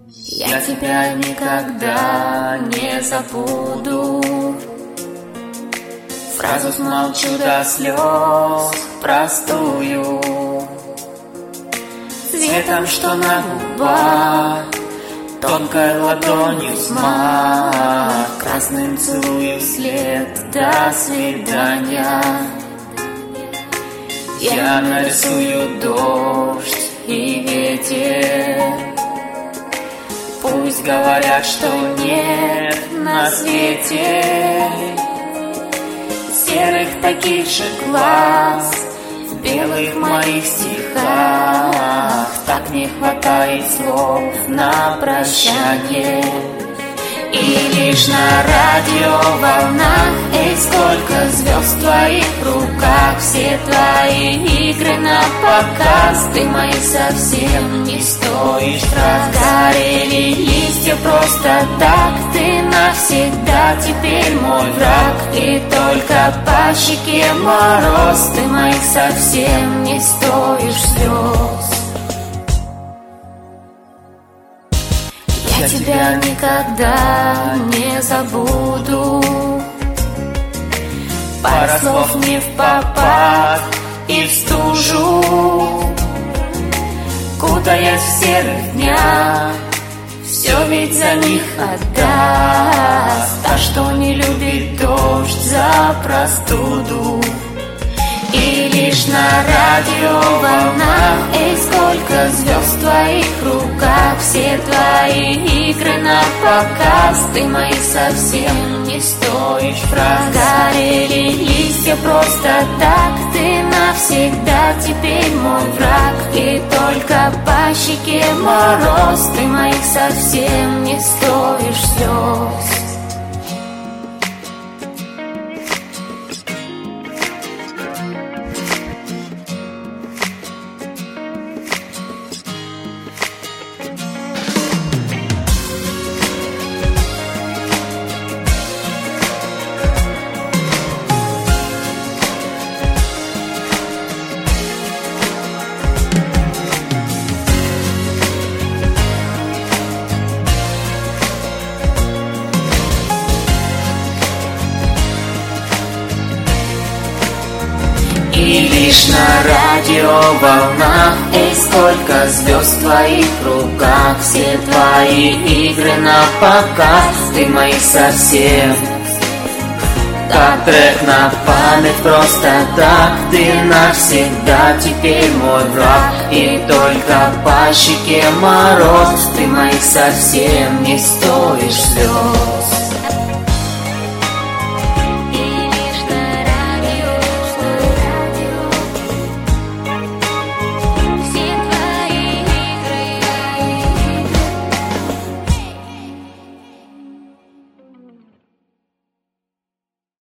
Я тебя никогда не забуду. Фразу смолчу до слез простую, цветом, что на губах, тонкой ладонью смак, красным целую след. До свидания. Я нарисую дождь и ветер. Пусть говорят, что нет на свете серых таких же глаз в белых моих стихах. Так не хватает слов на прощание. И лишь на радиоволнах, эй, сколько звезд в твоих руках, все твои игры на показ. Ты мои совсем не стоишь трат. Горели листья просто так, ты навсегда теперь мой враг. И только по щеке мороз, ты моих совсем не стоишь слез. Я тебя никогда не забуду. Пара слов не впопад и в стужу, кутаясь в серых днях, все ведь за них отдаст. Та, что не любит дождь за простуду. И лишь на радиоволнах, эй, сколько звезд в твоих руках, все твои игры на показ. Ты мои совсем не стоишь фраз. Горели листья просто так, ты навсегда теперь мой враг. И только по щеке мороз, ты моих совсем не стоишь слез. И лишь на радиоволнах, эй, сколько звезд в твоих руках, все твои игры на показ. Ты мои совсем, как трек на память просто так. Ты навсегда теперь мой враг. И только по щеке мороз, ты моих совсем не стоишь слез.